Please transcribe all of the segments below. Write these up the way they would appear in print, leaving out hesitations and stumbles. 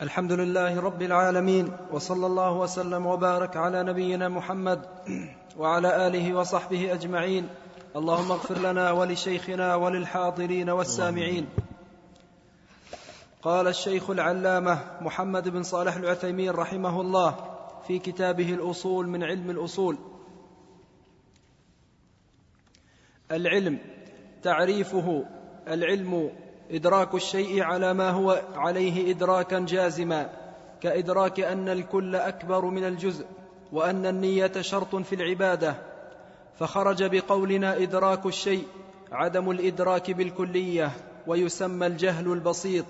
الحمد لله رب العالمين، وصلى الله وسلم وبارك على نبينا محمد وعلى آله وصحبه أجمعين. اللهم اغفر لنا ولشيخنا وللحاضرين والسامعين. قال الشيخ العلامة محمد بن صالح العثيمين رحمه الله في كتابه الأصول من علم الأصول: العلم تعريفه: العلم إدراك الشيء على ما هو عليه إدراكا جازما، كإدراك أن الكل أكبر من الجزء، وأن النية شرط في العبادة. فخرج بقولنا إدراك الشيء عدم الإدراك بالكلية، ويسمى الجهل البسيط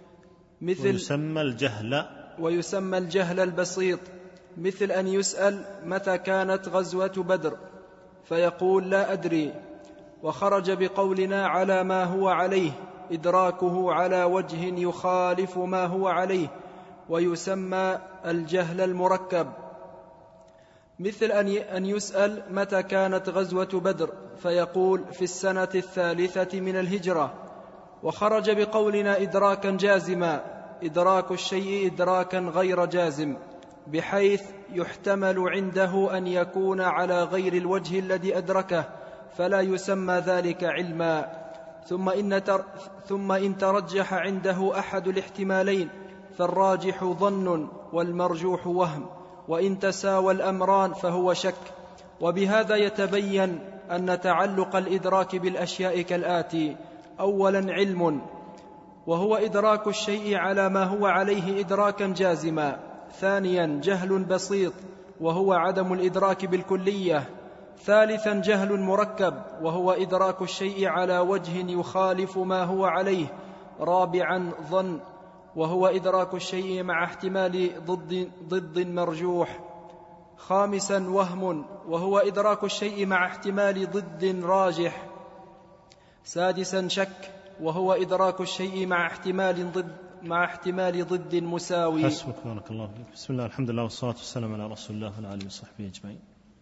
ويسمى الجهل البسيط، مثل أن يسأل متى كانت غزوة بدر فيقول لا أدري. وخرج بقولنا على ما هو عليه إدراكه على وجه يخالف ما هو عليه، ويسمى الجهل المركب، مثل أن يسأل متى كانت غزوة بدر فيقول في السنة 3 من الهجرة. وخرج بقولنا إدراكا جازما: إدراك الشيء إدراكا غير جازم، بحيث يحتمل عنده أن يكون على غير الوجه الذي أدركه، فلا يسمى ذلك علما. ثم إن ترجح عنده أحد الاحتمالين فالراجح ظن والمرجوح وهم، وإن تساوى الأمران فهو شك. وبهذا يتبين أن تعلق الإدراك بالأشياء كالآتي: أولا علم، وهو إدراك الشيء على ما هو عليه إدراكا جازما. ثانيا جهل بسيط، وهو عدم الإدراك بالكلية. ثالثا جهل مركب، وهو إدراك الشيء على وجه يخالف ما هو عليه. رابعا ظن، وهو إدراك الشيء مع احتمال ضد مرجوح. خامسا وهم، وهو إدراك الشيء مع احتمال ضد راجح. سادسا شك، وهو إدراك الشيء مع احتمال ضد مساوي. حسبك بارك الله فيك. بسم الله، الحمد لله، والصلاة والسلام على رسول الله وعلى آله وصحبه أجمعين.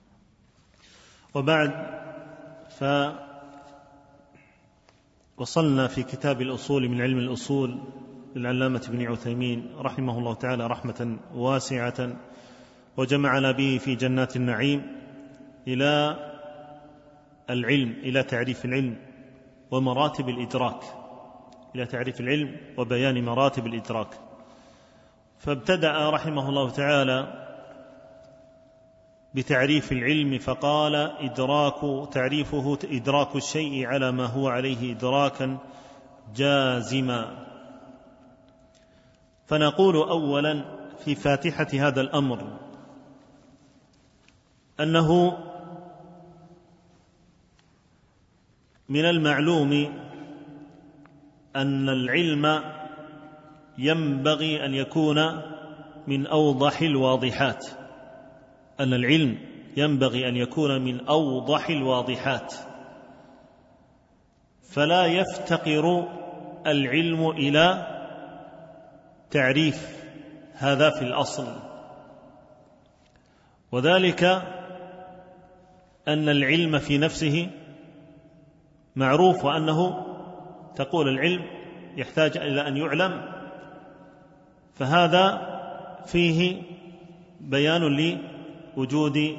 وبعد، فوصلنا في كتاب الأصول من علم الأصول للعلامة ابن عثيمين رحمه الله تعالى رحمة واسعة، وجمعنا به في جنات النعيم إلى العلم، إلى تعريف العلم ومراتب الإدراك، إلى تعريف العلم وبيان مراتب الإدراك. فابتدأ رحمه الله تعالى بتعريف العلم فقال: تعريفه إدراك الشيء على ما هو عليه إدراكا جازما. فنقول أولا في فاتحة هذا الأمر أنه من المعلوم أن العلم ينبغي أن يكون من أوضح الواضحات، أن العلم ينبغي أن يكون من أوضح الواضحات، فلا يفتقر العلم إلى تعريف، هذا في الأصل. وذلك أن العلم في نفسه معروف، وأنه تقول العلم يحتاج إلى أن يعلم، فهذا فيه بيان لوجود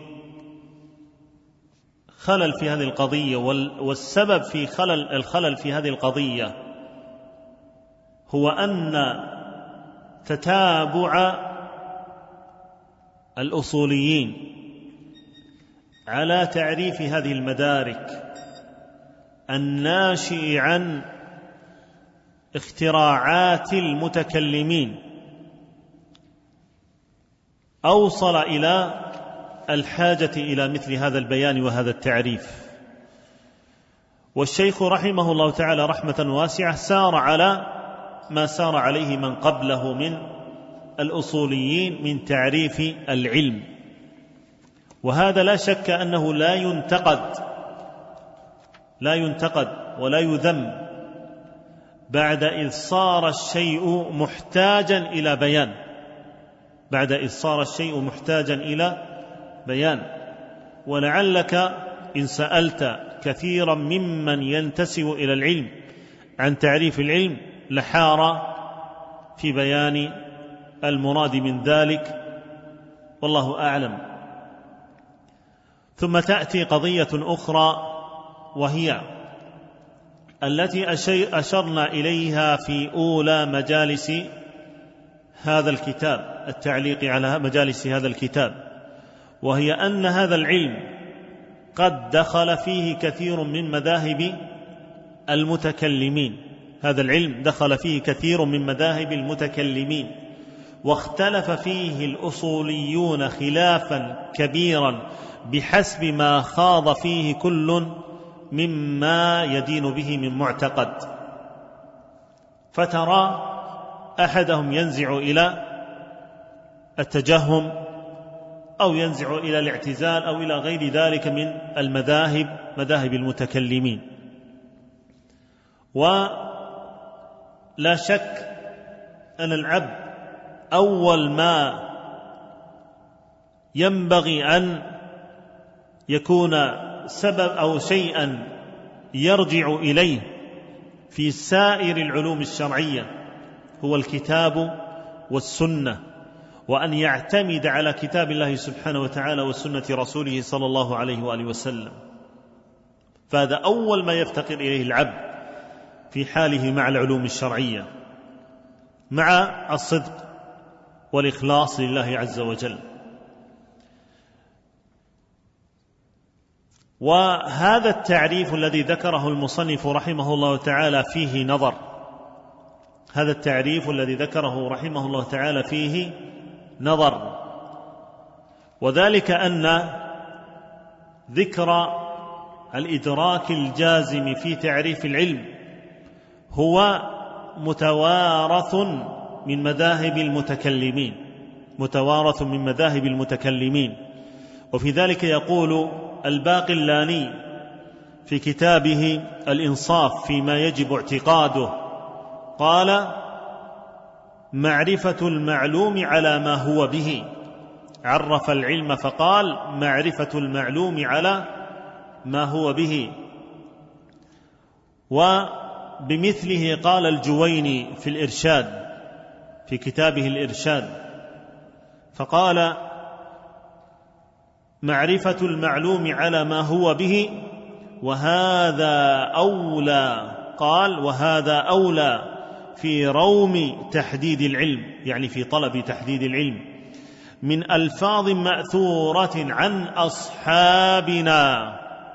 خلل في هذه القضية. والسبب في الخلل في هذه القضية هو أن تتابع الأصوليين على تعريف هذه المدارك الناشئ عن اختراعات المتكلمين أوصل إلى الحاجة إلى مثل هذا البيان وهذا التعريف. والشيخ رحمه الله تعالى رحمة واسعة سار على ما سار عليه من قبله من الأصوليين من تعريف العلم، وهذا لا شك أنه لا ينتقد ولا يذم بعد إذ صار الشيء محتاجا إلى بيان. ولعلك إن سألت كثيرا ممن ينتسب إلى العلم عن تعريف العلم لحار في بيان المراد من ذلك، والله أعلم. ثم تأتي قضية أخرى، وهي التي أشرنا إليها في أولى مجالس هذا الكتاب، التعليق على مجالس هذا الكتاب، وهي أن هذا العلم قد دخل فيه كثير من مذاهب المتكلمين. هذا العلم دخل فيه كثير من مذاهب المتكلمين، واختلف فيه الأصوليون خلافا كبيرا بحسب ما خاض فيه كل مما يدين به من معتقد. فترى أحدهم ينزع إلى التجهم، أو ينزع إلى الاعتزال، أو إلى غير ذلك من المذاهب، مذاهب المتكلمين. ولا شك أن العبد أول ما ينبغي أن يكون سبب أو شيئا يرجع إليه في سائر العلوم الشرعية هو الكتاب والسنة، وأن يعتمد على كتاب الله سبحانه وتعالى وسنة رسوله صلى الله عليه وآله وسلم. فهذا أول ما يفتقر إليه العبد في حاله مع العلوم الشرعية، مع الصدق والإخلاص لله عز وجل. وهذا التعريف الذي ذكره المصنف رحمه الله تعالى فيه نظر، هذا التعريف الذي ذكره رحمه الله تعالى فيه نظر، وذلك أن ذكر الإدراك الجازم في تعريف العلم هو متوارث من مذاهب المتكلمين، متوارث من مذاهب المتكلمين. وفي ذلك يقول الباقلاني في كتابه الإنصاف فيما يجب اعتقاده، قال: معرفة المعلوم على ما هو به. عرف العلم فقال: معرفة المعلوم على ما هو به. وبمثله قال الجويني في الإرشاد، في كتابه الإرشاد، فقال: معرفة المعلوم على ما هو به، وهذا أولى، قال: وهذا أولى في روم تحديد العلم، يعني في طلب تحديد العلم، من ألفاظ مأثورة عن أصحابنا.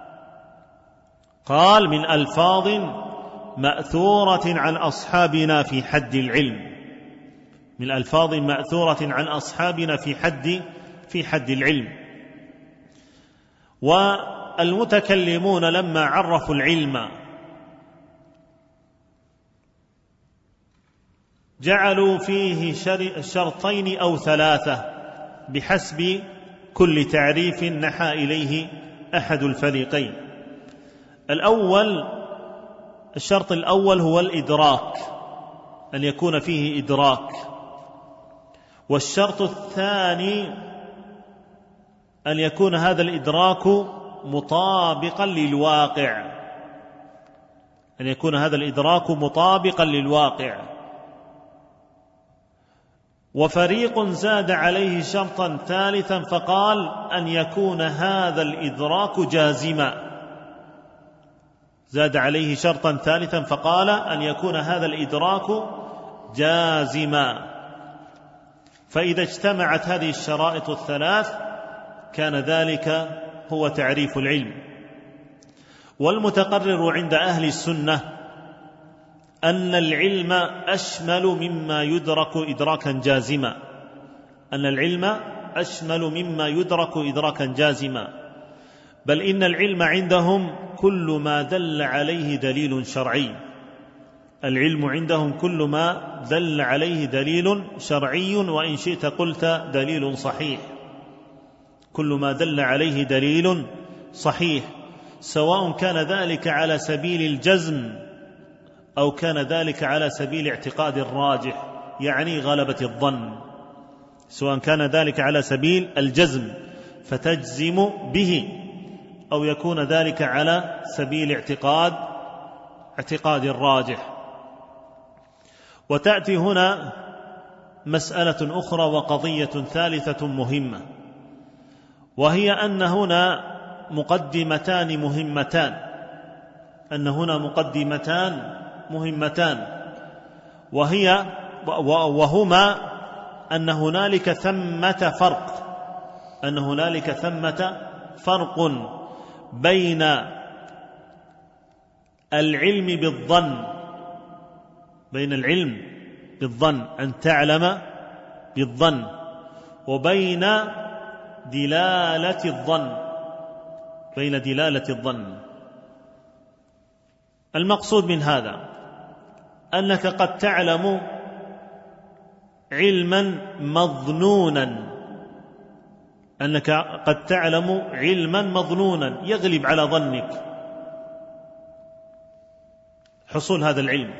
قال: من ألفاظ مأثورة عن أصحابنا في حد العلم، من ألفاظ مأثورة عن أصحابنا في حد العلم. والمتكلمون لما عرفوا العلم جعلوا فيه شرطين أو ثلاثة بحسب كل تعريف نحى إليه أحد الفريقين. الشرط الأول هو الإدراك، أن يكون فيه إدراك. والشرط الثاني أن يكون هذا الإدراك مطابقا للواقع، أن يكون هذا الإدراك مطابقا للواقع. وفريق زاد عليه شرطا ثالثا فقال: أن يكون هذا الإدراك جازما. زاد عليه شرطا ثالثا فقال: أن يكون هذا الإدراك جازما. فإذا اجتمعت هذه الشرائط الثلاث كان ذلك هو تعريف العلم. والمتقرر عند أهل السنة أن العلم أشمل مما يدرك إدراكا جازما، أن العلم أشمل مما يدرك إدراكا جازما، بل إن العلم عندهم كل ما دل عليه دليل شرعي. العلم عندهم كل ما دل عليه دليل شرعي، وإن شئت قلت دليل صحيح، كل ما دل عليه دليل صحيح، سواء كان ذلك على سبيل الجزم أو كان ذلك على سبيل اعتقاد الراجح، يعني غلبة الظن. سواء كان ذلك على سبيل الجزم فتجزم به، أو يكون ذلك على سبيل اعتقاد الراجح. وتأتي هنا مسألة أخرى وقضية ثالثة مهمة، وهي أن هنا مقدمتان مهمتان، وهما أن هنالك ثمة فرق بين العلم بالظن أن تعلم بالظن، وبين دلالة الظن. المقصود من هذا أنك قد تعلم علما مظنونا يغلب على ظنك حصول هذا العلم،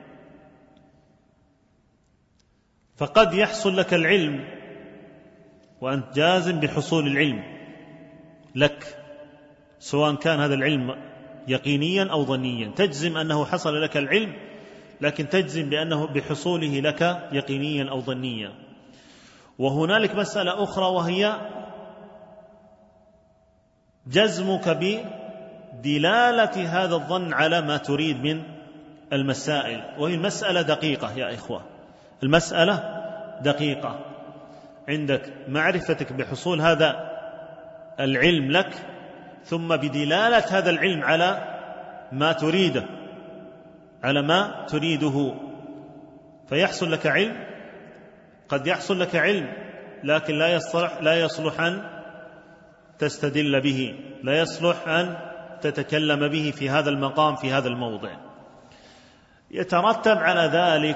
فقد يحصل لك العلم وأنت جازم بحصول العلم لك، سواء كان هذا العلم يقينيا أو ظنيا، تجزم أنه حصل لك العلم، لكن تجزم بأنه بحصوله لك يقينيا أو ظنيا. وهنالك مسألة أخرى، وهي جزمك بدلالة هذا الظن على ما تريد من المسائل، وهي المسألة دقيقة يا إخوة، المسألة دقيقة. عندك معرفتك بحصول هذا العلم لك، ثم بدلالة هذا العلم على ما تريده، فيحصل لك علم، قد يحصل لك علم لكن لا يصلح أن تستدل به، لا يصلح أن تتكلم به في هذا المقام، في هذا الموضع. يترتب على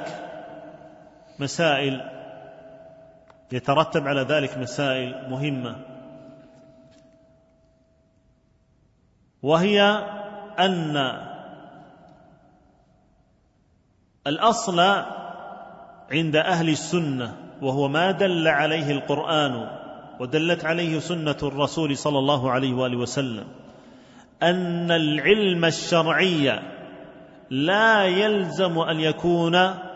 ذلك مسائل مهمة، وهي أن الأصل عند أهل السنة، وهو ما دل عليه القرآن ودلت عليه سنة الرسول صلى الله عليه وآله وسلم، أن العلم الشرعي لا يلزم أن يكون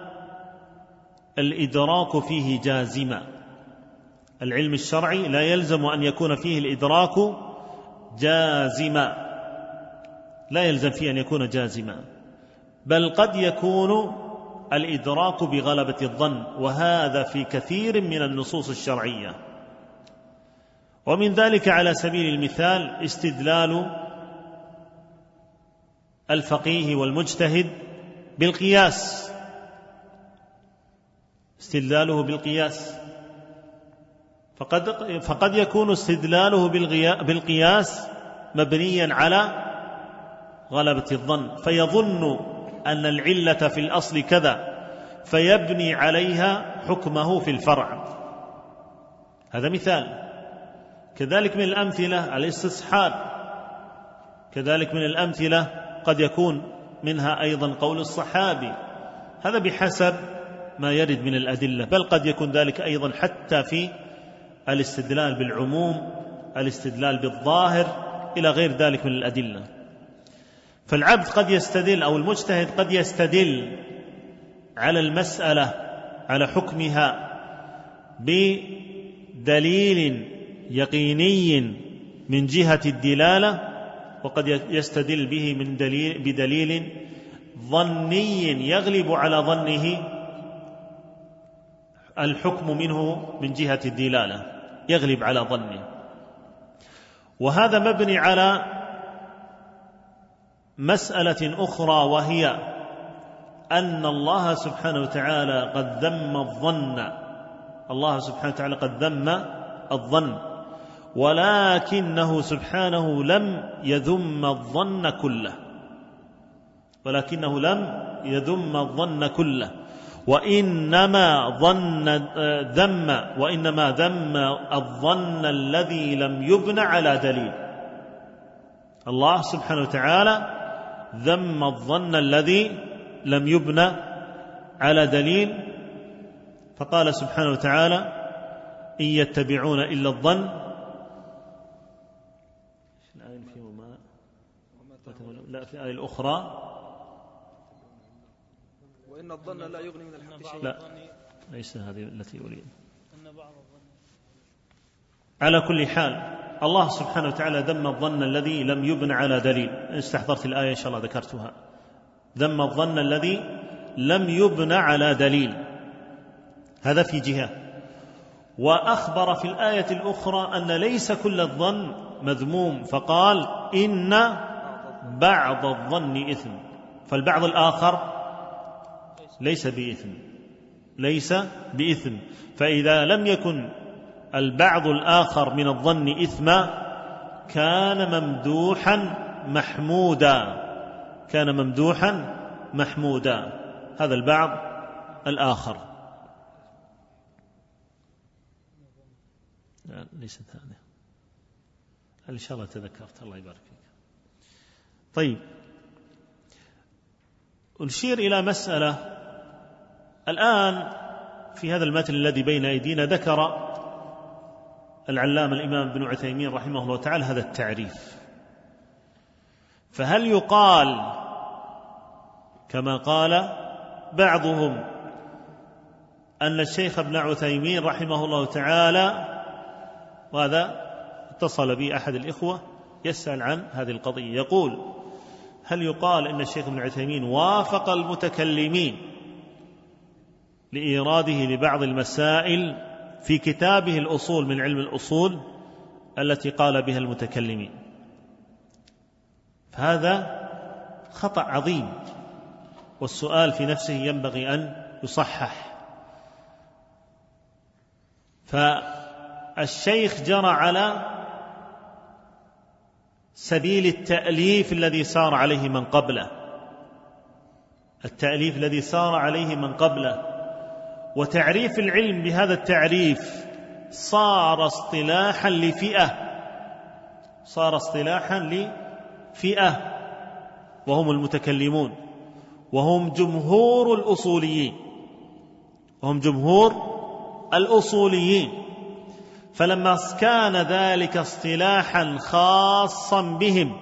الإدراك فيه جازما. العلم الشرعي لا يلزم أن يكون فيه الإدراك جازما، لا يلزم فيه أن يكون جازما، بل قد يكون الإدراك بغلبة الظن، وهذا في كثير من النصوص الشرعية. ومن ذلك على سبيل المثال استدلال الفقيه والمجتهد بالقياس، استدلاله بالقياس، فقد يكون استدلاله بالقياس مبنيا على غلبة الظن، فيظن أن العلة في الأصل كذا، فيبني عليها حكمه في الفرع. هذا مثال. كذلك من الأمثلة الاستصحاب، كذلك من الأمثلة قد يكون منها أيضا قول الصحابي، هذا بحسب ما يرد من الأدلة، بل قد يكون ذلك أيضا حتى في الاستدلال بالعموم، الاستدلال بالظاهر، إلى غير ذلك من الأدلة. فالعبد قد يستدل، أو المجتهد قد يستدل على المسألة، على حكمها بدليل يقيني من جهة الدلالة، وقد يستدل به بدليل ظني يغلب على ظنه الحكم منه من جهة الدلالة، يغلب على ظنه. وهذا مبني على مسألة أخرى، وهي أن الله سبحانه وتعالى قد ذم الظن، الله سبحانه وتعالى قد ذم الظن، ولكنه سبحانه لم يذم الظن كله، وإنما ذم الظن الذي لم يبنى على دليل. الله سبحانه وتعالى ذم الظن الذي لم يبنى على دليل، فقال سبحانه وتعالى: إن يتبعون إلا الظن. لا، في الآية الأخرى: وإن الظن لا يغني من الحق شيئا. لا، ليس هذه التي أريد. على كل حال الله سبحانه وتعالى ذم الظن الذي لم يبن على دليل. إن استحضرت الآية إن شاء الله ذكرتها. ذم الظن الذي لم يبن على دليل، هذا في جهة. وأخبر في الآية الأخرى أن ليس كل الظن مذموم، فقال إن بعض الظن إثم، فالبعض الآخر ليس بإثم، ليس بإثم. فإذا لم يكن البعض الآخر من الظن إثما كان ممدوحا محمودا، كان ممدوحا محمودا، هذا البعض الآخر. لا ليست هذه، إن شاء الله تذكرت، الله يبارك فيك. طيب، نشير إلى مسألة الآن في هذا المتن الذي بين أيدينا. ذكر العلامة الإمام ابن عثيمين رحمه الله تعالى هذا التعريف، فهل يقال كما قال بعضهم أن الشيخ ابن عثيمين رحمه الله تعالى، وهذا اتصل بي أحد الإخوة يسأل عن هذه القضية، يقول هل يقال أن الشيخ ابن عثيمين وافق المتكلمين لإيراده لبعض المسائل في كتابه الأصول من علم الأصول التي قال بها المتكلمين؟ فهذا خطأ عظيم، والسؤال في نفسه ينبغي أن يصحح. فالشيخ جرى على سبيل التأليف الذي سار عليه من قبله، التأليف الذي سار عليه من قبله، وتعريف العلم بهذا التعريف صار اصطلاحا لفئة، صار اصطلاحا لفئة وهم المتكلمون، وهم جمهور الأصوليين، وهم جمهور الأصوليين. فلما كان ذلك اصطلاحا خاصا بهم،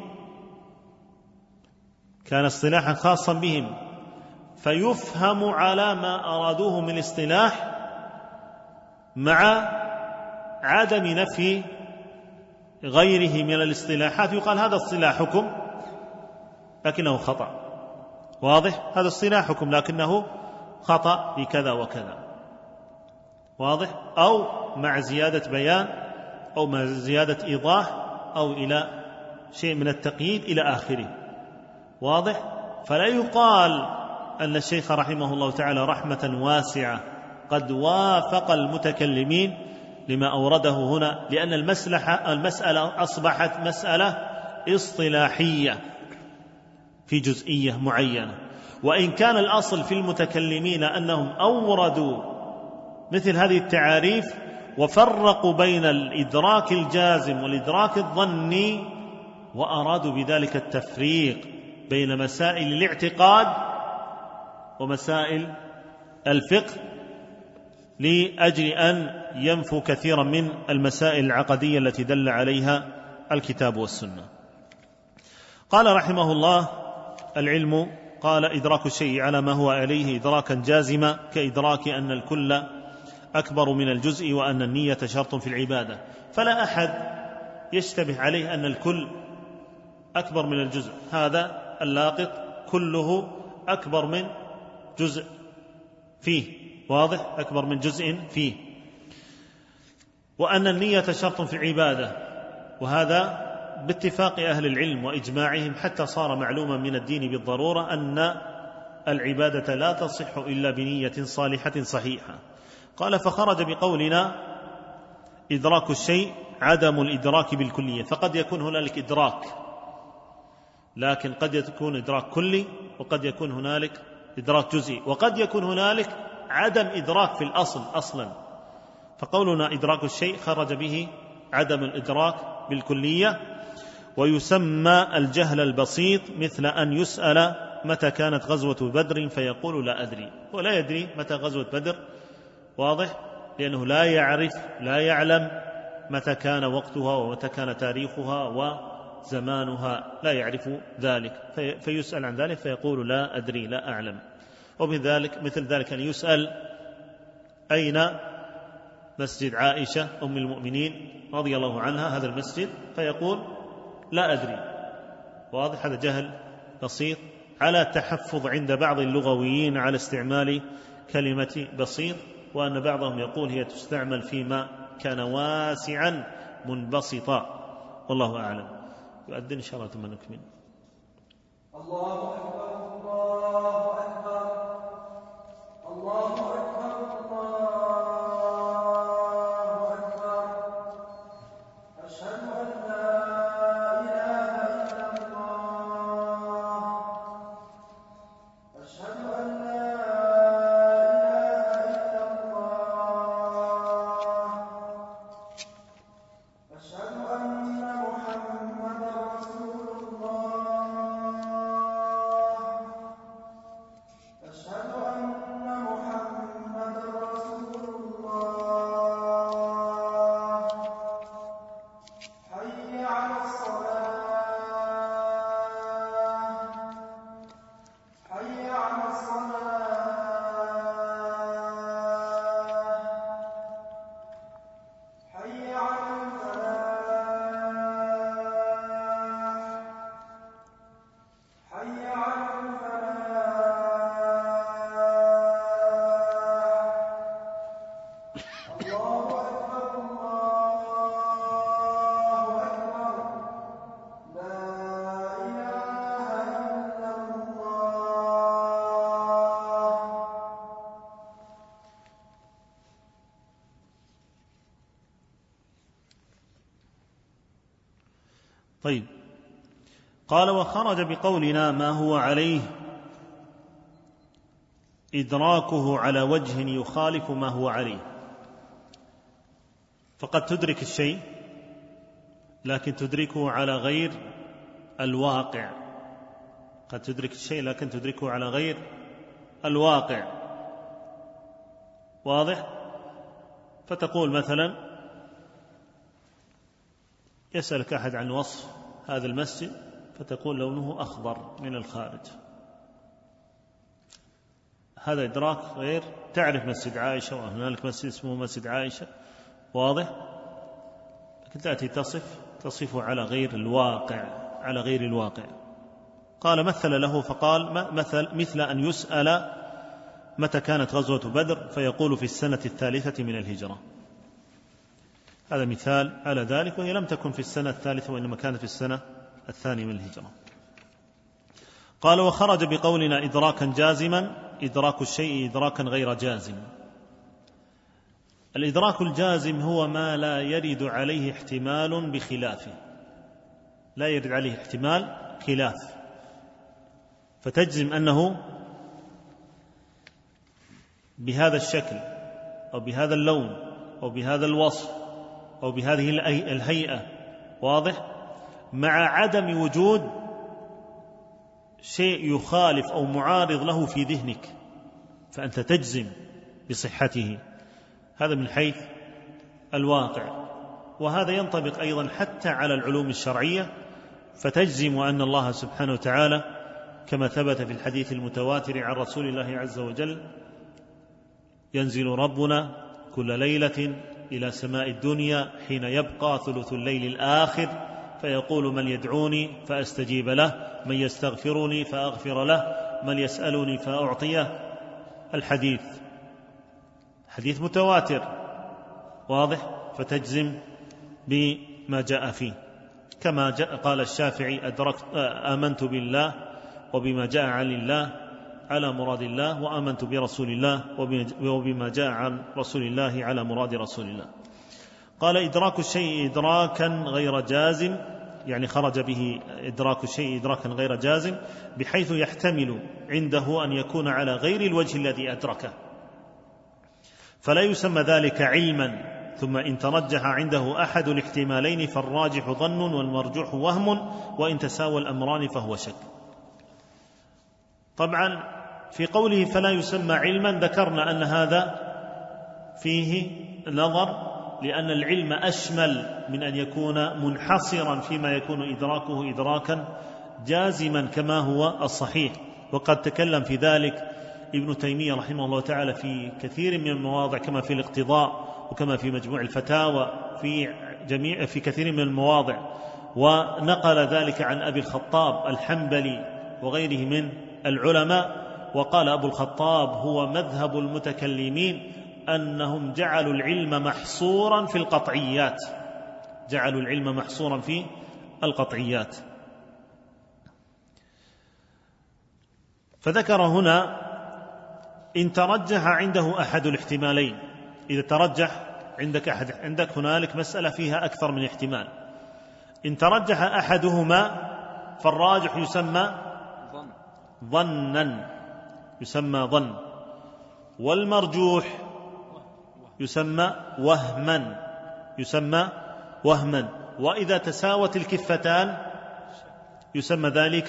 كان اصطلاحا خاصا بهم، فيفهم على ما أرادوه من الاصطلاح مع عدم نفي غيره من الاصطلاحات. يقال هذا اصطلاحكم لكنه خطأ، واضح؟ هذا اصطلاحكم لكنه خطأ بكذا وكذا، واضح؟ أو مع زيادة بيان أو مع زيادة إيضاح أو إلى شيء من التقييد إلى آخره، واضح؟ فلا يقال أن الشيخ رحمه الله تعالى رحمة واسعة قد وافق المتكلمين لما أورده هنا، لأن المسألة أصبحت مسألة اصطلاحية في جزئية معينة. وإن كان الأصل في المتكلمين أنهم أوردوا مثل هذه التعاريف وفرقوا بين الإدراك الجازم والإدراك الظني، وأرادوا بذلك التفريق بين مسائل الاعتقاد ومسائل الفقه لأجل أن ينفوا كثيرا من المسائل العقدية التي دل عليها الكتاب والسنة. قال رحمه الله: العلم، قال إدراك الشيء على ما هو عليه إدراكا جازما، كإدراك أن الكل أكبر من الجزء وأن النية شرط في العبادة. فلا أحد يشتبه عليه أن الكل أكبر من الجزء، هذا اللاقط كله أكبر من جزء فيه، واضح؟ أكبر من جزء فيه. وأن النية شرط في العبادة، وهذا باتفاق أهل العلم وإجماعهم، حتى صار معلوما من الدين بالضرورة أن العبادة لا تصح إلا بنية صالحة صحيحة. قال: فخرج بقولنا إدراك الشيء عدم الإدراك بالكلية. فقد يكون هنالك إدراك، لكن قد يكون إدراك كلي، وقد يكون هنالك إدراك جزئي، وقد يكون هنالك عدم إدراك في الأصل أصلا. فقولنا إدراك الشيء خرج به عدم الإدراك بالكلية. ويسمى الجهل البسيط مثل أن يسأل متى كانت غزوة بدر فيقول لا أدري، ولا يدري متى غزوة بدر، واضح؟ لأنه لا يعرف، لا يعلم متى كان وقتها ومتى كان تاريخها وزمانها، لا يعرف ذلك، فيسأل عن ذلك فيقول لا أدري، لا أعلم. وبذلك مثل ذلك أن يسأل أين مسجد عائشة أم المؤمنين رضي الله عنها هذا المسجد، فيقول لا أدري. واضح؟ هذا جهل بسيط على تحفظ عند بعض اللغويين على استعمال كلمة بسيط، وأن بعضهم يقول هي تستعمل فيما كان واسعا منبسطا، والله أعلم. يؤذن إن شاء الله ثم نكمل. الله أكبر الله أكبر الله أكبر الله أكبر أشهد أن لا إله إلا الله أشهد أن لا إله إلا الله أشهد أن محمدا رسول الله أشهد أن محمدا رسول الله حي على الصلاة حي على الصلاة حي على الفلاح حي على الفلاح الله أكبر الله أكبر لا إله إلا الله. طيب، قال وخرج بقولنا ما هو عليه إدراكه على وجه يخالف ما هو عليه. فقد تدرك الشيء لكن تدركه على غير الواقع، قد تدرك الشيء لكن تدركه على غير الواقع. واضح؟ فتقول مثلا يسألك أحد عن وصف هذا المسجد فتقول لونه أخضر من الخارج، هذا إدراك غير. تعرف مسجد عائشة وهنالك مسجد اسمه مسجد عائشة، واضح؟ لكن تأتي تصفه على غير الواقع، على غير الواقع. قال مثل له فقال مثل أن يسأل متى كانت غزوة بدر فيقول في السنة 3 من الهجرة. هذا مثال على ذلك، وهي لم تكن في السنة 3 وإنما كانت في السنة 2 من الهجرة. قال وخرج بقولنا إدراكا جازما إدراك الشيء إدراكا غير جازم. الإدراك الجازم هو ما لا يرد عليه احتمال بخلافه، لا يرد عليه احتمال خلاف، فتجزم أنه بهذا الشكل أو بهذا اللون أو بهذا الوصف أو بهذه الهيئة، واضح؟ مع عدم وجود شيء يخالف أو معارض له في ذهنك، فأنت تجزم بصحته. هذا من حيث الواقع. وهذا ينطبق أيضا حتى على العلوم الشرعية، فتجزم أن الله سبحانه وتعالى كما ثبت في الحديث المتواتر عن رسول الله عز وجل ينزل ربنا كل ليلة إلى سماء الدنيا حين يبقى ثلث الليل الآخر فيقول من يدعوني فأستجيب له، من يستغفرني فأغفر له، من يسألني فأعطيه. الحديث حديث متواتر، واضح؟ فتجزم بما جاء فيه، كما قال الشافعي آمنت بالله وبما جاء عن الله على مراد الله، وآمنت برسول الله وبما جاء عن رسول الله على مراد رسول الله. قال إدراك الشيء إدراكا غير جازم، يعني خرج به إدراك الشيء إدراكا غير جازم بحيث يحتمل عنده أن يكون على غير الوجه الذي أدركه، فلا يسمى ذلك علما. ثم إن ترجح عنده أحد الاحتمالين فالراجح ظن والمرجوح وهم، وإن تساوى الأمران فهو شك. طبعا في قوله فلا يسمى علما ذكرنا أن هذا فيه نظر، لأن العلم أشمل من أن يكون منحصرا فيما يكون إدراكه إدراكا جازما كما هو الصحيح، وقد تكلم في ذلك ابن تيمية رحمه الله تعالى في كثير من المواضع كما في الاقتضاء وكما في مجموع الفتاوى في كثير من المواضع، ونقل ذلك عن أبي الخطاب الحنبلي وغيره من العلماء. وقال أبو الخطاب هو مذهب المتكلمين أنهم جعلوا العلم محصورا في القطعيات، جعلوا العلم محصورا في القطعيات. فذكر هنا إن ترجح عنده أحد الاحتمالين، إذا ترجح عندك هنالك مسألة فيها أكثر من احتمال، إن ترجح أحدهما فالراجح يسمى ظنا، يسمى ظن، والمرجوح يسمى وهما، وإذا تساوت الكفتان يسمى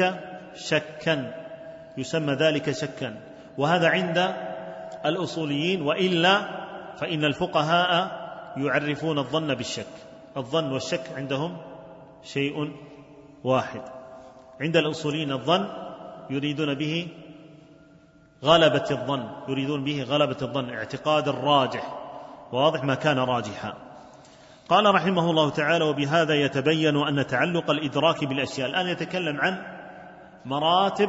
ذلك شكا، وهذا عند الأصوليين، وإلا فإن الفقهاء يعرفون الظن بالشك. الظن والشك عندهم شيء واحد. عند الأصوليين الظن يريدون به غلبة الظن، اعتقاد الراجح، واضح ما كان راجحا. قال رحمه الله تعالى: وبهذا يتبين أن تعلق الإدراك بالأشياء. الآن يتكلم عن مراتب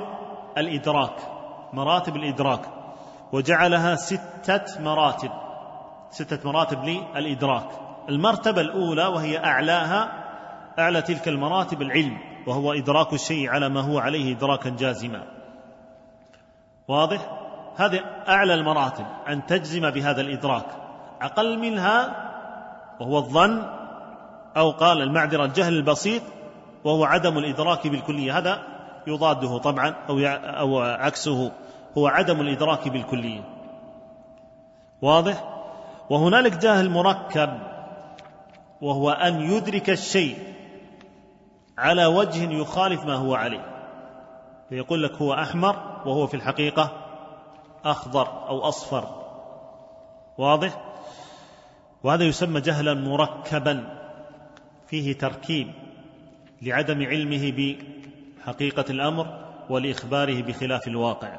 الإدراك، وجعلها 6 مراتب للإدراك. المرتبة الأولى وهي أعلى تلك المراتب العلم، وهو إدراك الشيء على ما هو عليه إدراكا جازما. واضح؟ هذه أعلى المراتب، أن تجزم بهذا الإدراك. أقل منها وهو الظن، أو قال المعذرة الجهل البسيط، وهو عدم الإدراك بالكلية. هذا يضاده طبعا أو عكسه، هو عدم الإدراك بالكلية. واضح؟ وهنالك جهل مركب، وهو أن يدرك الشيء على وجه يخالف ما هو عليه، فيقول لك هو أحمر وهو في الحقيقة أخضر أو أصفر. واضح؟ وهذا يسمى جهلا مركبا، فيه تركيب لعدم علمه بحقيقة الأمر ولإخباره بخلاف الواقع.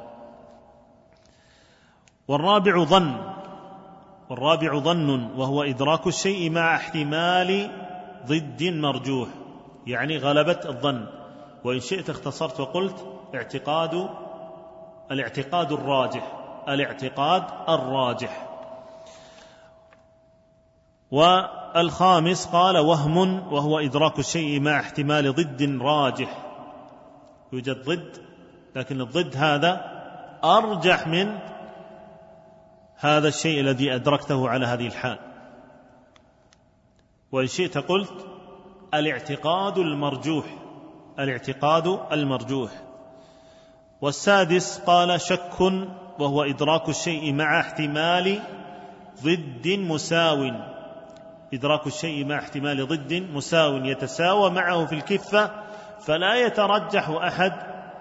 والرابع ظن، وهو إدراك الشيء مع احتمال ضد مرجوح، يعني غلبة الظن. وإن شئت اختصرت وقلت الاعتقاد الراجح. والخامس قال وهم، وهو إدراك الشيء مع احتمال ضد راجح. يوجد ضد، لكن الضد هذا أرجح من هذا الشيء الذي أدركته على هذه الحال. وإن شئت قلت الاعتقاد المرجوح. والسادس قال شك، وهو إدراك الشيء مع احتمال ضد مساو. إدراك الشيء مع احتمال ضد مساو يتساوى معه في الكفة، فلا يترجح أحد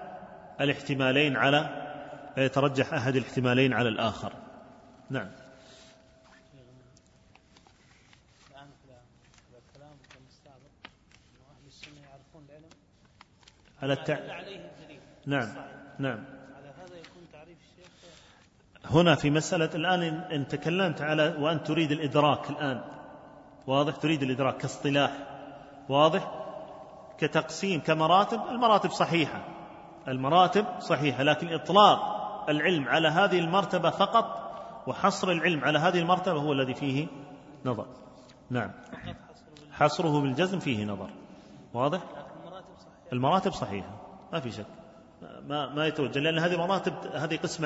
الاحتمالين على الآخر. نعم. نعم. هنا في مسألة الآن إن تكلمت على وأن تريد الإدراك الآن، واضح، تريد الإدراك كاصطلاح، واضح، كتقسيم، كمراتب. المراتب صحيحة، لكن إطلاق العلم على هذه المرتبة فقط وحصر العلم على هذه المرتبة هو الذي فيه نظر. نعم، حصره بالجزم فيه نظر. واضح؟ المراتب صحيحة، ما في شك، ما يتوجه، لأن هذه المراتب هذه قسمة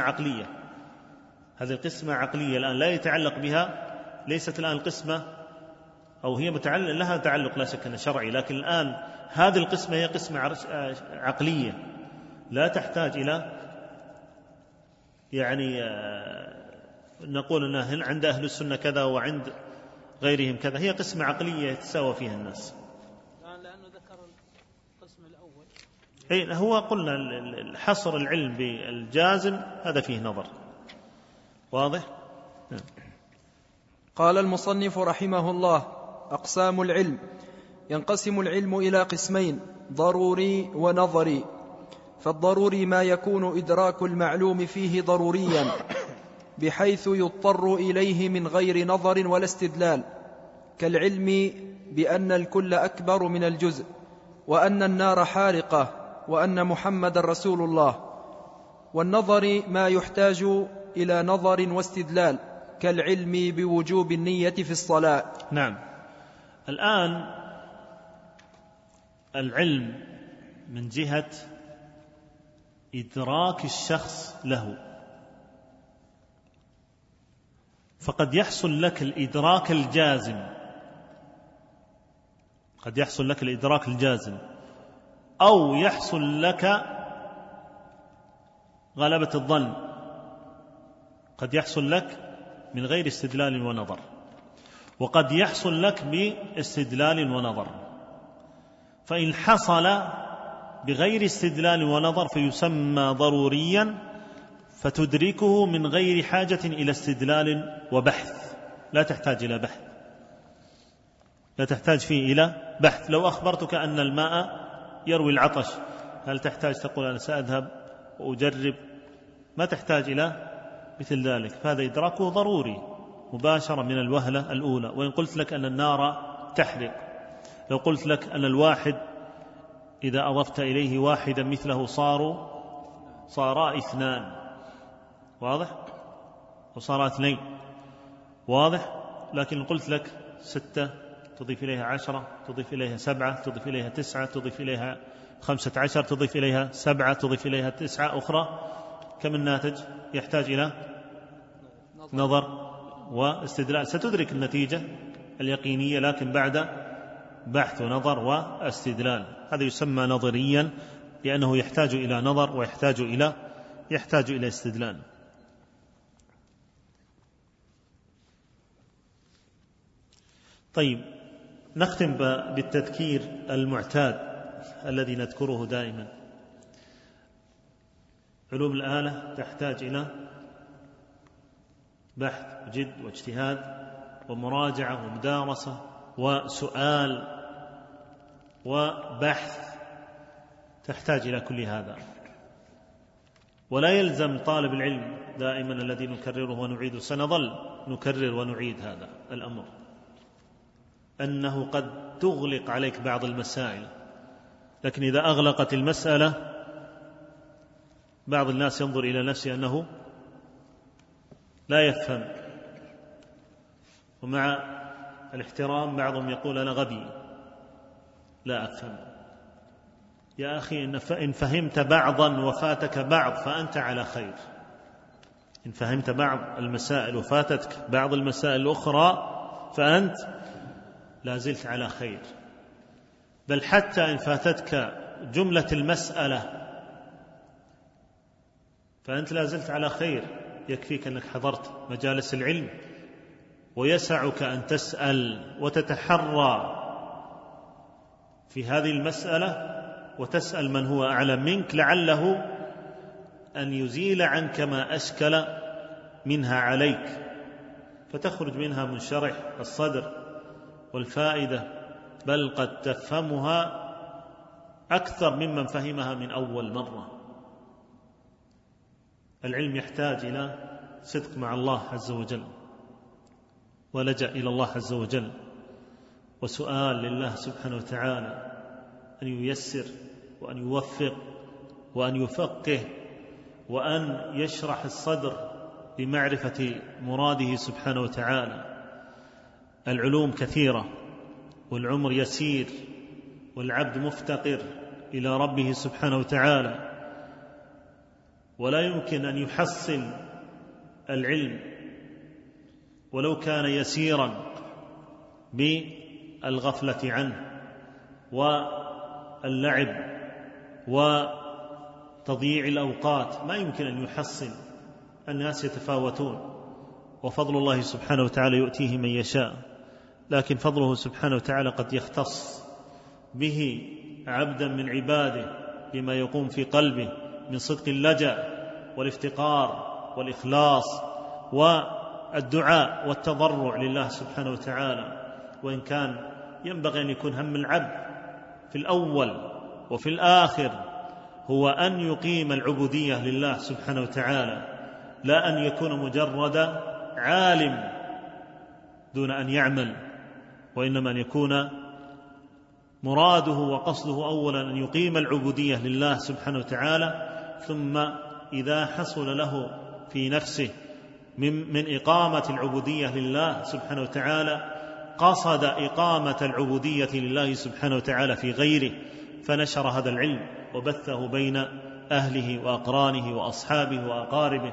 عقلية الآن لا يتعلق بها، ليست الآن القسمة، أو هي متعلق لها تعلق لا شك أنه شرعي، لكن الآن هذه القسمة هي قسمة عقلية لا تحتاج إلى يعني نقول أنه عند أهل السنة كذا وعند غيرهم كذا، هي قسمة عقلية يتساوى فيها الناس. لأنه ذكر القسم الأول، هو قلنا الحصر العلم بالجازم هذا فيه نظر. واضح؟ قال المصنف رحمه الله: أقسام العلم. ينقسم العلم إلى قسمين: ضروري ونظري. فالضروري ما يكون إدراك المعلوم فيه ضروريا بحيث يضطر إليه من غير نظر ولا استدلال، كالعلم بأن الكل أكبر من الجزء، وأن النار حارقة، وأن محمد رسول الله. والنظر ما يحتاج إلى نظر واستدلال، كالعلم بوجوب النية في الصلاة. نعم. الآن العلم من جهة إدراك الشخص له، فقد يحصل لك الإدراك الجازم، قد يحصل لك الإدراك الجازم، أو يحصل لك غلبة الظن، قد يحصل لك من غير استدلال ونظر، وقد يحصل لك باستدلال ونظر. فإن حصل بغير استدلال ونظر فيسمى ضروريا، فتدركه من غير حاجة إلى استدلال وبحث، لا تحتاج إلى بحث، لا تحتاج فيه إلى بحث. لو أخبرتك أن الماء يروي العطش، هل تحتاج تقول أنا سأذهب وأجرب؟ ما تحتاج إلى مثل ذلك، فهذا إدراكه ضروري مباشرة من الوهلة الأولى. وإن قلت لك أن النار تحرق، لو قلت لك أن الواحد إذا أضفت إليه واحدا مثله صارا اثنان، واضح؟ وصارا اثنين، واضح؟ لكن قلت لك 6 تضيف إليها 10 تضيف إليها 7 تضيف إليها 9 تضيف إليها 15 تضيف إليها 7 تضيف إليها 9 أخرى، كم الناتج؟ يحتاج إلى نظر واستدلال. ستدرك النتيجة اليقينية لكن بعد بحث ونظر واستدلال. هذا يسمى نظريا لأنه يحتاج إلى نظر ويحتاج إلى استدلال. طيب، نختم بالتذكير المعتاد الذي نذكره دائما. علوم الآلة تحتاج إلى بحث وجد واجتهاد ومراجعة ومدارسة وسؤال وبحث، تحتاج إلى كل هذا. ولا يلزم طالب العلم دائما الذي نكرره ونعيده، سنظل نكرر ونعيد هذا الأمر، أنه قد تغلق عليك بعض المسائل، لكن إذا أغلقت المسألة بعض الناس ينظر إلى نفسه أنه لا يفهم، ومع الاحترام بعضهم يقول أنا غبي لا أفهم. يا أخي إن فهمت بعضا وفاتك بعض فأنت على خير. إن فهمت بعض المسائل وفاتتك بعض المسائل الأخرى فأنت لا زلت على خير، بل حتى إن فاتتك جملة المسألة فأنت لا زلت على خير. يكفيك أنك حضرت مجالس العلم، ويسعك أن تسأل وتتحرى في هذه المسألة وتسأل من هو أعلم منك، لعله أن يزيل عنك ما أشكل منها عليك، فتخرج منها منشرح الصدر والفائدة، بل قد تفهمها أكثر ممن فهمها من أول مرة. العلم يحتاج إلى صدق مع الله عز وجل، ولجأ إلى الله عز وجل، وسؤال لله سبحانه وتعالى أن ييسر وأن يوفق وأن يفقه وأن يشرح الصدر لمعرفة مراده سبحانه وتعالى. العلوم كثيرة والعمر يسير والعبد مفتقر إلى ربه سبحانه وتعالى، ولا يمكن أن يحصل العلم ولو كان يسيرا بالغفلة عنه واللعب وتضييع الأوقات. ما يمكن أن يحصل. الناس يتفاوتون، وفضل الله سبحانه وتعالى يؤتيه من يشاء، لكن فضله سبحانه وتعالى قد يختص به عبدا من عباده بما يقوم في قلبه من صدق اللجأ والافتقار والإخلاص والدعاء والتضرع لله سبحانه وتعالى. وإن كان ينبغي أن يكون هم العبد في الأول وفي الآخر هو أن يقيم العبودية لله سبحانه وتعالى، لا أن يكون مجرد عالم دون أن يعمل، وإنما أن يكون مراده وقصده أولا أن يقيم العبودية لله سبحانه وتعالى، ثم إذا حصل له في نفسه من إقامة العبودية لله سبحانه وتعالى قصد إقامة العبودية لله سبحانه وتعالى في غيره، فنشر هذا العلم وبثه بين أهله وأقرانه وأصحابه وأقاربه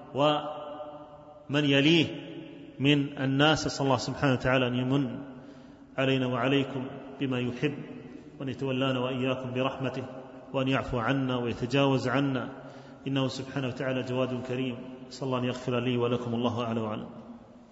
ومن يليه من الناس. صلى الله سبحانه وتعالى أن يمن علينا وعليكم بما يحب، وأن يتولانا وإياكم برحمته، وأن يعفو عنا ويتجاوز عنا، إنه سبحانه وتعالى جواد كريم. صلى الله أن يغفر لي ولكم، الله أعلى وأعلم.